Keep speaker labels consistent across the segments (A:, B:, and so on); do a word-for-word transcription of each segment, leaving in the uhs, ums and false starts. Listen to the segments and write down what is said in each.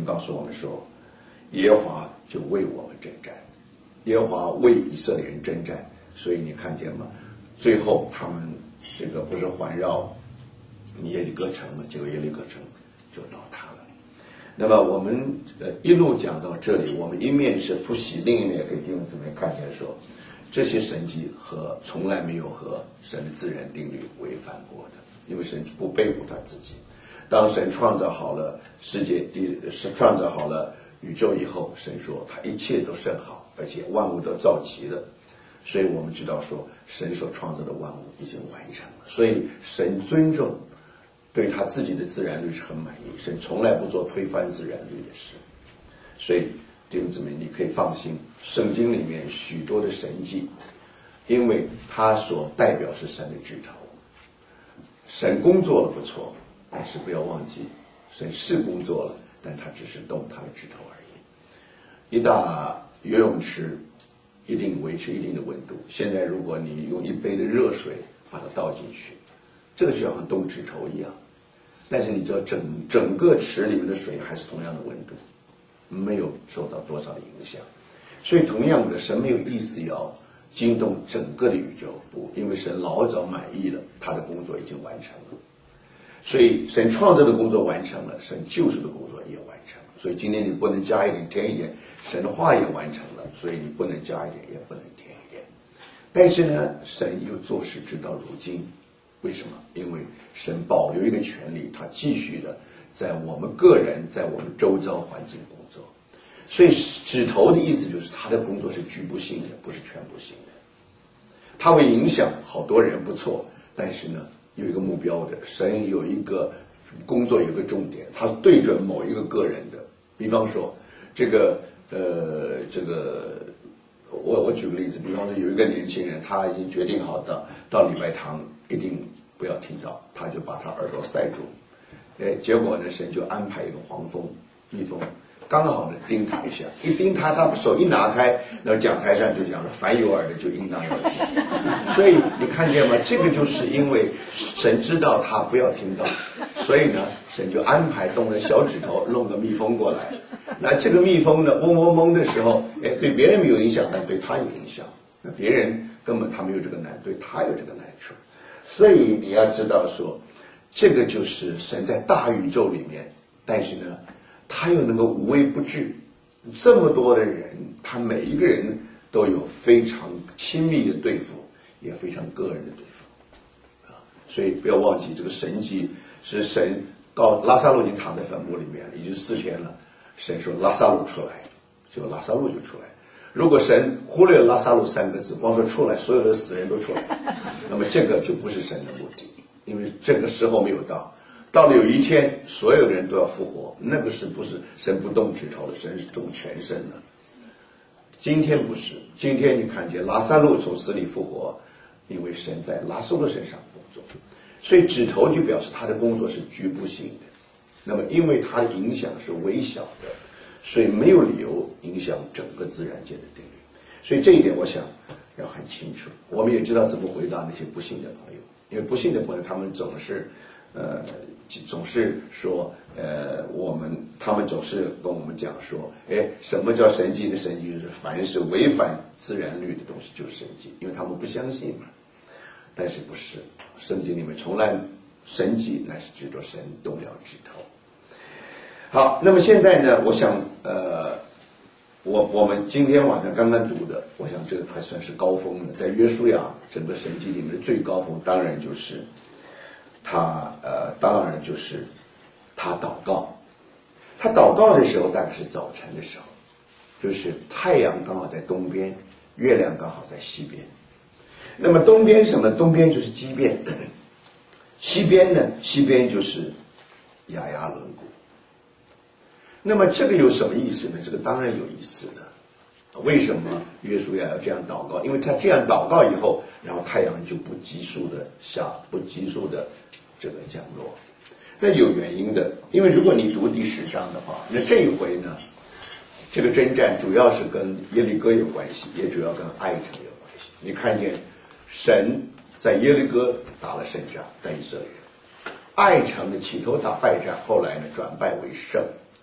A: 告诉我们说，耶和华就为我们征战，耶和华为以色列人征战。所以你看见吗？最后他们这个不是环绕耶利哥城吗？结果耶利哥城就倒塌了。那么我们呃一路讲到这里，我们一面是复习，另一面给弟兄姊妹看见说，这些神迹和从来没有和神的自然定律违反过的，因为神不背负他自己。当神创造好了世界地，是创造好了宇宙以后，神说他一切都甚好，而且万物都造齐了。所以我们知道说，神所创造的万物已经完成了。所以神尊重对他自己的自然律是很满意，神从来不做推翻自然律的事。所以弟兄姊妹，你可以放心，圣经里面许多的神迹，因为它所代表是神的指头。神工作了不错，但是不要忘记，神是工作了，但他只是动他的指头而已。一大游泳池一定维持一定的温度，现在如果你用一杯的热水把它倒进去，这个就像动指头一样，但是你知道整整个池里面的水还是同样的温度，没有受到多少的影响。所以同样的，神没有意思要惊动整个的宇宙，不，因为神老早满意了，他的工作已经完成了。所以神创造的工作完成了，神救赎的工作也完成了。所以今天你不能加一点添一点，神的话也完成了，所以你不能加一点也不能添一点。但是呢，神又做事直到如今，为什么？因为神保留一个权利，他继续的在我们个人，在我们周遭环境工作。所以指头的意思就是他的工作是局部性的，不是全部性的。他会影响好多人不错，但是呢有一个目标的，神有一个工作有一个重点，他对准某一个个人的。比方说这个呃这个我我举个例子，比方说有一个年轻人，他已经决定好的到礼拜堂一定不要听到，他就把他耳朵塞住，哎，结果呢神就安排一个黄蜂蜜蜂刚好呢叮他一下，一叮他，他手一拿开，那讲台上就讲了，凡有耳的就应当要听。所以你看见吗？这个就是因为神知道他不要听到，所以呢，神就安排动了小指头，弄个蜜蜂过来。那这个蜜蜂呢，嗡嗡嗡的时候，哎，对别人没有影响，但对他有影响。那别人根本他没有这个难，对他有这个难处。所以你要知道说，这个就是神在大宇宙里面，但是呢，他又能够无微不至，这么多的人，他每一个人都有非常亲密的对付，也非常个人的对付，啊，所以不要忘记这个神迹是神告拉萨路已经躺在坟墓里面了，已经四天了，神说拉萨路出来，结果拉萨路就出来。如果神忽略了拉萨路三个字，光说出来，所有的死人都出来，那么这个就不是神的目的，因为这个时候没有到。到了有一天，所有人都要复活，那个是不是神不动指头的，神是动全身的。今天不是，今天你看见拉萨路从死里复活，因为神在拉萨路身上工作，所以指头就表示他的工作是局部性的。那么因为他的影响是微小的，所以没有理由影响整个自然界的定律。所以这一点我想要很清楚。我们也知道怎么回答那些不信的朋友，因为不信的朋友他们总是呃总是说，呃，我们他们总是跟我们讲说，哎，什么叫神迹的神迹？就是凡是违反自然律的东西就是神迹，因为他们不相信嘛。但是不是，圣经里面从来神迹乃是指着神动了指头。好，那么现在呢，我想，呃，我我们今天晚上刚刚读的，我想这个还算是高峰了，在约书亚整个神迹里面的最高峰，当然就是。他呃，当然就是他祷告。他祷告的时候大概是早晨的时候，就是太阳刚好在东边，月亮刚好在西边。那么东边什么？东边就是基遍，西边呢？西边就是亚亚伦谷。那么这个有什么意思呢？这个当然有意思的。为什么约书亚要这样祷告？因为他这样祷告以后，然后太阳就不急速的下，不急速的这个降落。那有原因的，因为如果你读第十章的话，那这一回呢，这个征战主要是跟耶利哥有关系，也主要跟艾城有关系。你看见神在耶利哥打了胜仗，但以色列人；艾城的起头打败仗，后来呢转败为胜。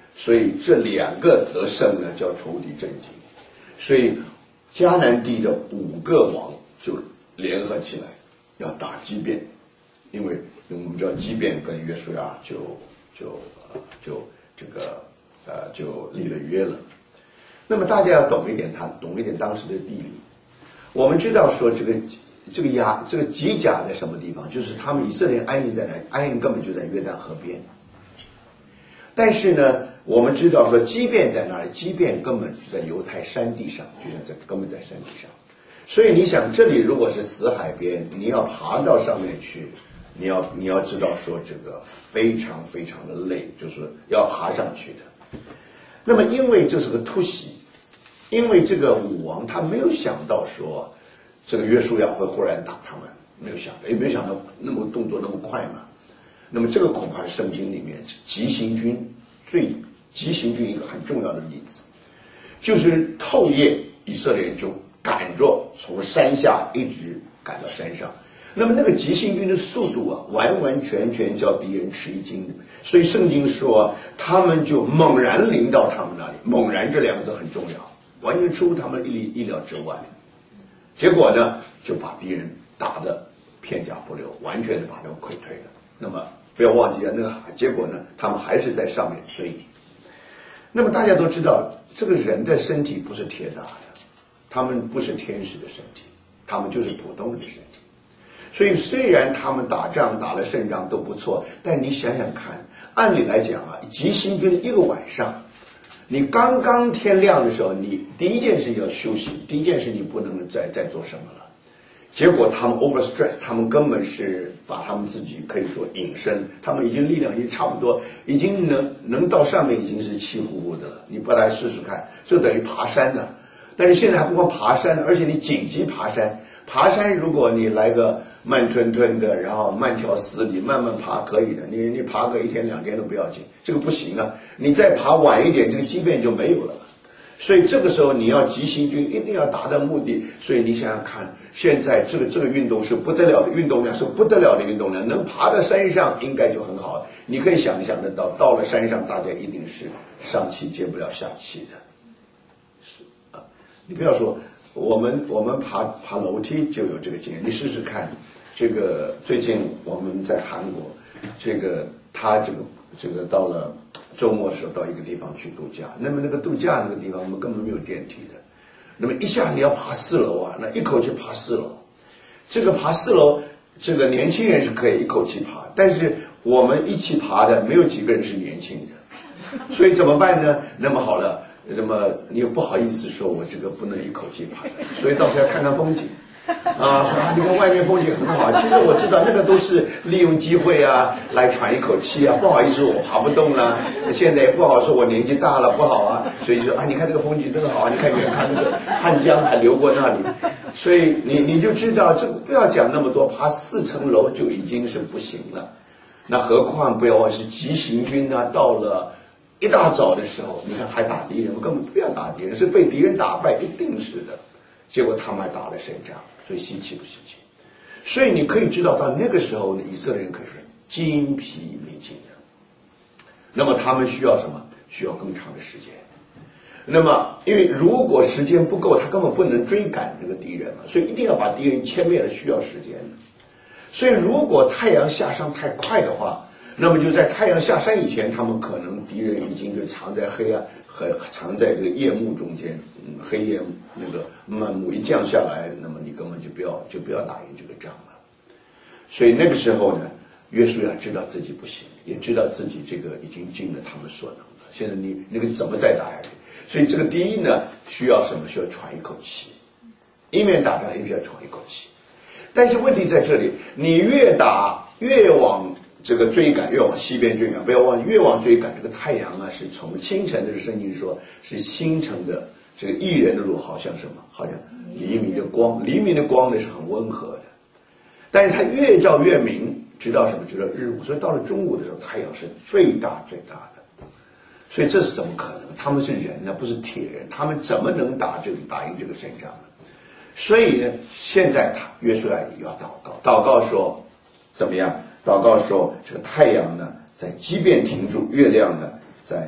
A: 所以这两个得胜呢，叫仇敌震惊。所以迦南地的五个王就联合起来，要打基遍，因为我们知道基遍跟约书亚就就呃就这个呃就立了约了。那么大家要懂一点，他懂一点当时的地理。我们知道说这个这个亚这个吉甲在什么地方？就是他们以色列人安营在哪？安营根本就在约旦河边。但是呢，我们知道说基遍在哪里？基遍根本是在犹太山地上，就像在根本在山地上。所以你想，这里如果是死海边，你要爬到上面去，你要你要知道说这个非常非常的累，就是要爬上去的。那么因为这是个突袭。因为这个武王他没有想到说这个约书亚会忽然打他们，没有想到，也没有想到那么动作那么快嘛。那么这个恐怕是圣经里面急行军最急行军一个很重要的例子，就是透夜以色列人就赶着从山下一直赶到山上。那么那个急行军的速度啊，完完全全叫敌人吃一惊。所以圣经说他们就猛然临到他们那里，猛然这两个字很重要。完全出乎他们意意料之外，结果呢，就把敌人打得片甲不留，完全的把他们溃退了。那么不要忘记了，那个结果呢，他们还是在上面追。那么大家都知道，这个人的身体不是铁打的，他们不是天使的身体，他们就是普通人的身体。所以虽然他们打仗打了胜仗都不错，但你想想看，按理来讲啊，急行军一个晚上。你刚刚天亮的时候，你第一件事要休息，第一件事你不能再再做什么了。结果他们 overstretch， 他们根本是把他们自己可以说隐身，他们已经力量已经差不多，已经能能到上面已经是气呼呼的了。你不来试试看，这等于爬山呢。但是现在还不光爬山，而且你紧急爬山，爬山如果你来个慢吞吞的，然后慢条斯理慢慢爬可以的，你你爬个一天两天都不要紧，这个不行啊！你再爬晚一点，这个基遍就没有了。所以这个时候你要急行军，一定要达到目的。所以你想想看，现在这个这个运动是不得了的运动量，是不得了的运动量，能爬到山上应该就很好。你可以想象得到，到了山上大家一定是上气接不了下气的。是啊，你不要说。我们我们爬爬楼梯就有这个经验，你试试看。这个最近我们在韩国，这个他这个这个到了周末的时候到一个地方去度假，那么那个度假那个地方我们根本没有电梯的，那么一下你要爬四楼啊，那一口气爬四楼，这个爬四楼，这个年轻人是可以一口气爬，但是我们一起爬的没有几个人是年轻人，所以怎么办呢？那么好了。那么你又不好意思说我这个不能一口气爬，所以到时候要看看风景啊，说啊你看外面风景很好，其实我知道那个都是利用机会啊来喘一口气啊，不好意思我爬不动了，现在也不好说我年纪大了不好啊，所以说啊你看这个风景真好，你看远看那个汉江还流过那里，所以你你就知道这个不要讲那么多，爬四层楼就已经是不行了，那何况不要忘是急行军啊，到了一大早的时候，你看还打敌人，根本不要打敌人，是被敌人打败，一定是的。结果他们还打了胜仗，所以稀奇不稀奇？所以你可以知道，到那个时候呢，以色列人可是筋疲力尽的。那么他们需要什么？需要更长的时间。那么，因为如果时间不够，他根本不能追赶这个敌人嘛，所以一定要把敌人歼灭了，需要时间的。所以，如果太阳下山太快的话，那么就在太阳下山以前，他们可能敌人已经就藏在黑暗和藏在这个夜幕中间，嗯，黑夜那个漫幕一降下来，那么你根本就不要就不要打赢这个仗了。所以那个时候呢，约书亚知道自己不行，也知道自己这个已经尽了他们所能了。现在你那个怎么再打下去？所以这个第一呢，需要什么？需要喘一口气，一面打仗一面要喘一口气。但是问题在这里，你越打越往这个追赶，越往西边追赶，不要忘，越往追赶，这个太阳啊是从清晨的圣经说是星辰的这个义人的路，好像什么？好像黎明的光，黎明的光呢是很温和的，但是它越照越明，直到什么？直到日午，所以到了中午的时候，太阳是最大最大的。所以这是怎么可能？他们是人呢，不是铁人，他们怎么能打这个打赢这个胜仗呢？所以呢，现在他约书亚也要祷告，祷告说怎么样？祷告说这个太阳呢在即便停住，月亮呢在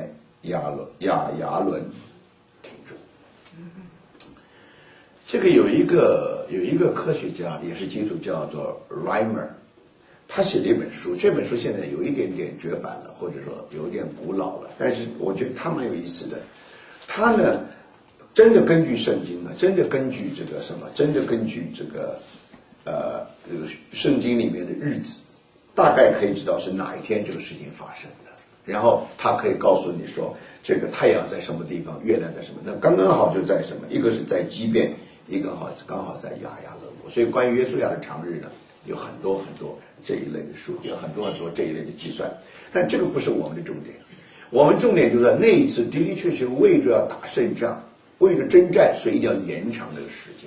A: 亚伦亚亚伦停住。这个有一个有一个科学家，也是基督教，叫做 Reimer， 他写了一本书，这本书现在有一点点绝版了，或者说有点古老了，但是我觉得他蛮有意思的。他呢，真的根据圣经呢，真的根据这个什么，真的根据这个呃这个圣经里面的日子，大概可以知道是哪一天这个事情发生的。然后他可以告诉你说，这个太阳在什么地方，月亮在什么，那刚刚好就在什么，一个是在畸变，一个好刚好在亚亚勒国。所以关于约书亚的长日呢，有很多很多这一类的书，有很多很多这一类的计算，但这个不是我们的重点。我们重点就是说，那一次的的确确为着要打胜仗，为着征战，所以一定要延长这个时间。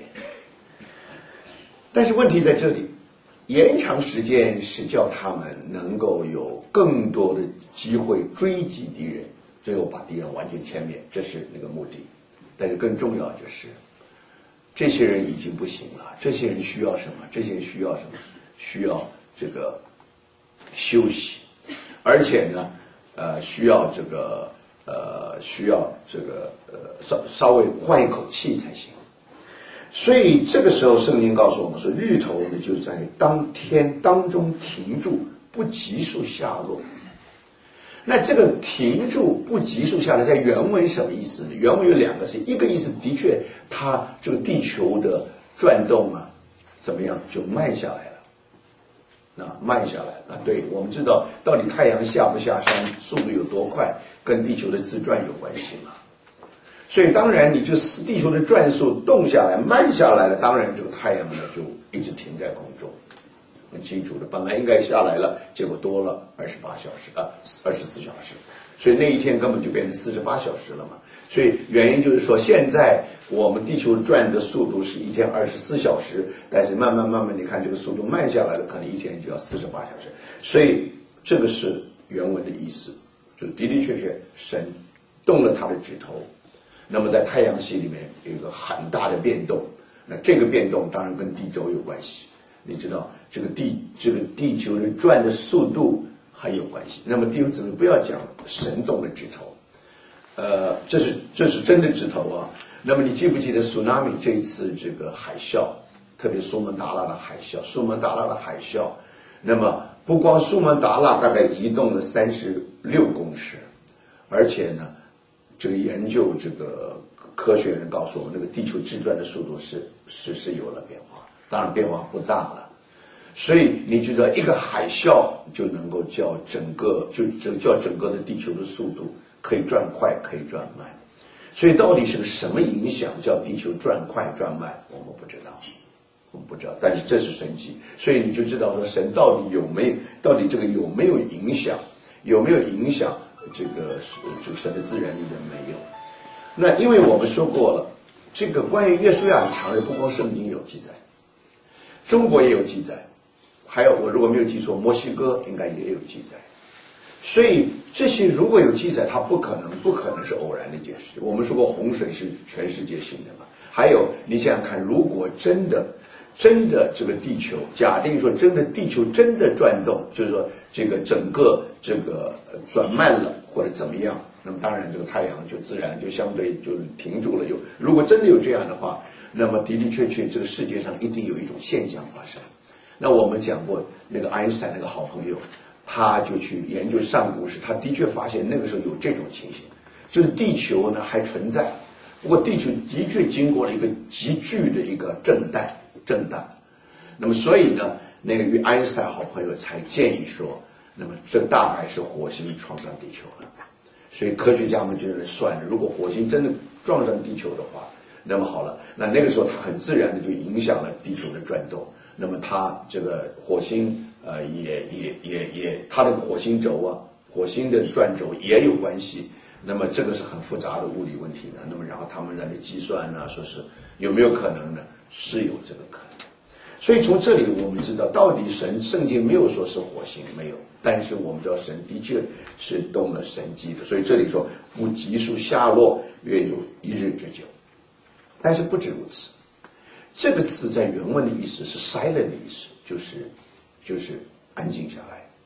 A: 但是问题在这里，延长时间是叫他们能够有更多的机会追击敌人，最后把敌人完全歼灭，这是那个目的。但是更重要就是，这些人已经不行了，这些人需要什么？这些人需要什么？需要这个休息，而且呢，呃，需要这个呃，需要这个呃，稍稍微换一口气才行。所以这个时候，圣经告诉我们说，日头呢就在当天当中停住，不急速下落。那这个停住不急速下来，在原文什么意思呢？原文有两个是，一个意思的确，它这个地球的转动啊，怎么样就慢下来了。那慢下来了，对，我们知道到底太阳下不下山，速度有多快，跟地球的自转有关系嘛。所以当然，你这地球的转速动下来、慢下来了，当然这个太阳呢就一直停在空中，很清楚的。本来应该下来了，结果多了二十八小时啊，二十四小时，所以那一天根本就变成四十八小时了嘛。所以原因就是说，现在我们地球转的速度是一天二十四小时，但是慢慢慢慢，你看这个速度慢下来了，可能一天就要四十八小时。所以这个是原文的意思，就的的确确神动了他的指头。那么在太阳系里面有一个很大的变动，那这个变动当然跟地轴有关系。你知道这个地这个地球的转的速度很有关系。那么弟兄姊妹不要讲神动的指头，呃，这是这是真的指头啊。那么你记不记得苏纳米这一次这个海啸，特别苏门答腊的海啸，苏门答腊的海啸，那么不光苏门答腊大概移动了三十六公尺，而且呢。这个研究，这个科学人告诉我们，那个地球自转的速度是是是有了变化，当然变化不大了。所以你觉得一个海啸就能够叫整个就就叫整个的地球的速度可以转快，可以转慢。所以到底是个什么影响叫地球转快转慢，我们不知道，我们不知道。但是这是神迹，所以你就知道说神到底有没有，到底这个有没有影响，有没有影响？这个这个神的自然里面没有。那因为我们说过了，这个关于约书亚的长日，不光圣经有记载，中国也有记载，还有我如果没有记错，墨西哥应该也有记载。所以这些如果有记载，它不可能不可能是偶然的一件事。我们说过洪水是全世界性的嘛。还有你想想看，如果真的真的这个地球，假定说真的地球真的转动，就是说这个整个这个转慢了或者怎么样，那么当然这个太阳就自然就相对就停住了。有如果真的有这样的话，那么的的确确这个世界上一定有一种现象发生。那我们讲过那个爱因斯坦那个好朋友，他就去研究上古史，他的确发现那个时候有这种情形，就是地球呢还存在，不过地球的确经过了一个急剧的一个震荡。震荡，那么所以呢，那个与爱因斯坦好朋友才建议说，那么这大概是火星撞上地球了。所以科学家们就在算了，如果火星真的撞上地球的话，那么好了，那那个时候它很自然的就影响了地球的转动。那么它这个火星呃也也也也它那个火星轴啊，火星的转轴也有关系。那么这个是很复杂的物理问题呢。那么然后他们在那计算呢，说是有没有可能呢？是有这个可能。所以从这里我们知道，到底神圣经没有说是火星，没有，但是我们知道神的确是动了神迹的。所以这里说不急速下落，约有一日之久。但是不止如此，这个词在原文的意思是 silent 的意思，就是就是安静下来。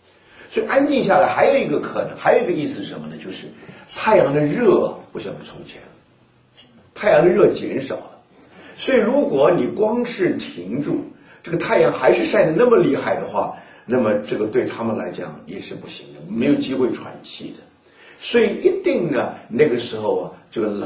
A: 所以安静下来还有一个可能，还有一个意思是什么呢？就是太阳的热不像从前了，太阳的热减少了。所以如果你光是停住，这个太阳还是晒得那么厉害的话，那么这个对他们来讲也是不行的，没有机会喘气的。所以一定呢，那个时候啊，这个冷